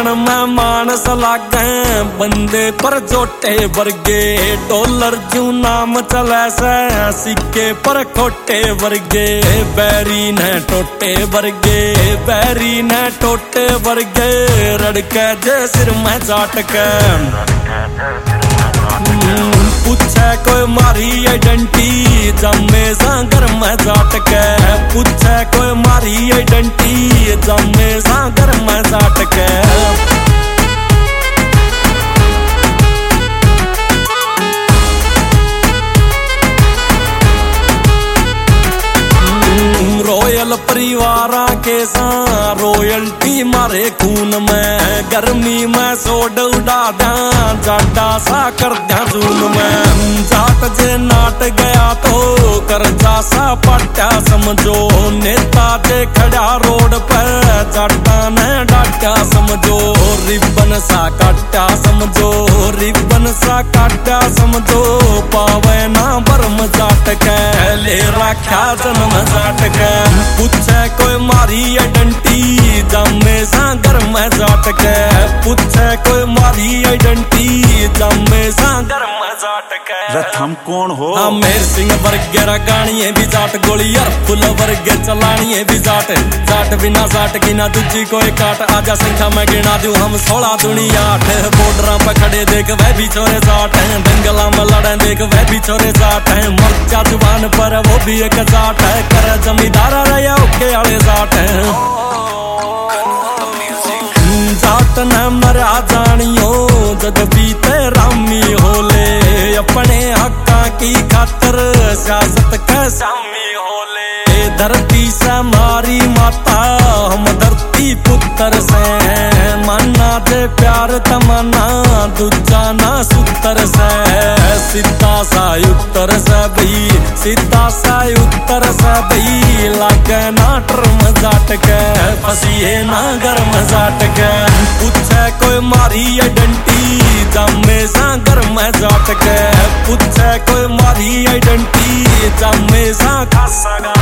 में मानस लागे बंदे पर जोटे वर्गे डॉलर जू नाम चले से सिक्के पर खोटे वर्गे बैरी ने टोटे वर्गे बैरी ने टोटे वर्गे रड़के जे सिर में जाटके पूछे कोई मारी आइडेंटिटी जमे सांगर में जाटके पूछे कोई मारी आइडेंटिटी जमे सांगर में जाटके रॉयल परिवारा के साथ रॉयल्टी मारे खून में गर्मी में सोड उड़ा द्या जाटा सा कर द्या जून में जाट जे नाट गया तो कर्जा सा पट्टा समझो नेता जे खड़ा रोड पर जाटा ने डाटा समझो रिबन सा काटा समझो रिबन सा काटा समझो पावे ना बर्म जाट के ले रखा जन्म जाट के पूछे कोई मारी आइडेंटिटी जमे सांगर में जाटके पूछे कोई मारी आइडेंटिटी जमे सांगर में जाटके हम कौन हो मेर सिंह वर्गे गाणिये भी जाट गोलियार फुल वर्गे चलानिये भी जाट जाट बिना जाट की ना दूजी कोई काट आजा संख्या में गिना दूं हम 16 दुनिया 8 बॉर्डर पे खड़े देख वह भी छोरे जाट हैं दंगला में लड़े देख वह भी छोरे जाट हैं मर्चा जुबान पर वो भी एक जाट है कर जमींदार रहा ओके आले जाट हैं जाट न मरा जानियो जद बीते रामी होले अपने हक्का की खातर सियासत के सामी होले धरती से मारी माता हम धरती पुत्र से माना दे प्यार तमन्ना दूजा ना सूत्र से सीधा सा उत्तर से भी सीधा सा उत्तर से भी लागे ना टर्म जाट के फसिए ना गर्म जाट के पूछे कोई मारी आइडेंटिटी जमे सांगर में जाट के पूछे कोई मारी आइडेंटिटी जमे सा खासा